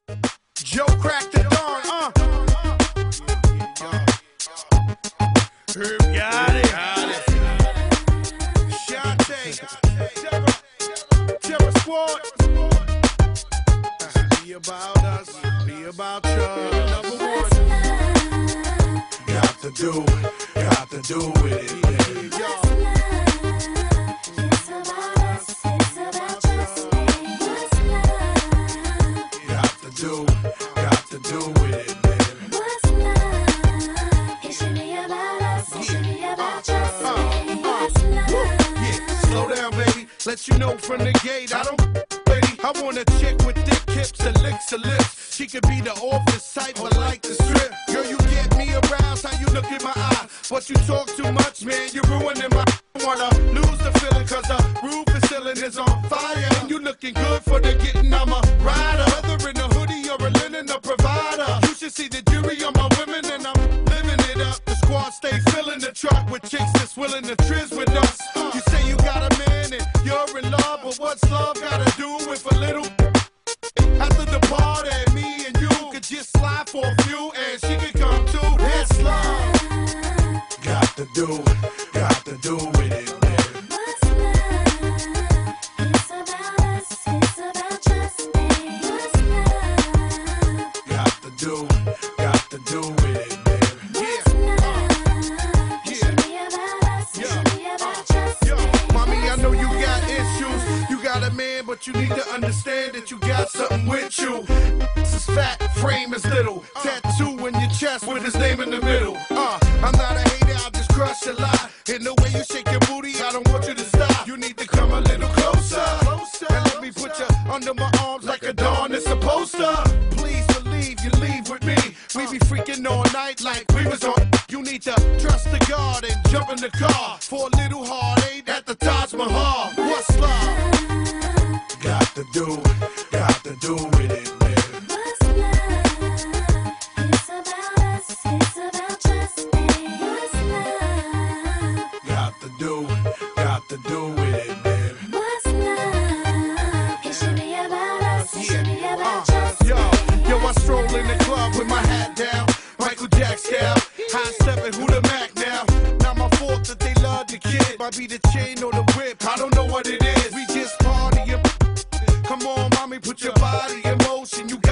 Joe cracked the dawn, Herb got it. Shante, Terror Squad. Be about us, be about you. Number one. Got to do with it. Got to do with it, baby. What's love? It should be about us. It should be about us. What's love? Yeah, slow down, baby. Let you know from the gate, I don't, baby. I want a chick with thick hips and licks her lips. She could be the office type, but like the strip. Girl, you get me aroused, how you look in my eye. But you talk too much, man, you're ruining my. Wanna lose the feeling, cause the roof is ceiling is on fire. And you looking good for the getting, I'm a rider. Whether in a hoodie or a linen, a provider. You should see the jury on my women, and I'm living it up. The squad stay filling the truck with chicks that's willing to trizz with us. You say you got a man and you're in love, but what's love gotta do with a little? After the party, me and you could just slide for a few, and she could come too. It's love. Got to do with it, baby. What's love? It's about us. It's about trust me. What's love? Got to do with it, baby. What's love? It should be about us. It should be about trust Yo, me. mommy, I know you got issues. You got a man, but you need to understand that you got something with you. This is fat, frame is little. Tattoo in your chest with his name in the middle. I'm not a hater, I'll just crush a lie. In the way you shake your booty, I don't want you to stop. You need to come a little closer. And let me put you under my arms like a dawn is supposed to. Please believe you leave with me. We be freaking all night like we was on. You need to trust the God and jump in the car for a little heartache at the Taj Mahal. What's love? Got to do with it, baby. What's love? It's about us. It's about trust me. What's love? Got to do with it, baby. What's love? It should be about us. It should be about trust me. Yo, I stroll in the club with my hat down. Michael Jack style. High stepping, who the Mac now? Not my fault that they love the kid. Might be the chain or the whip, I don't know what it is. We just partying. Come on, mommy, put your body in motion. You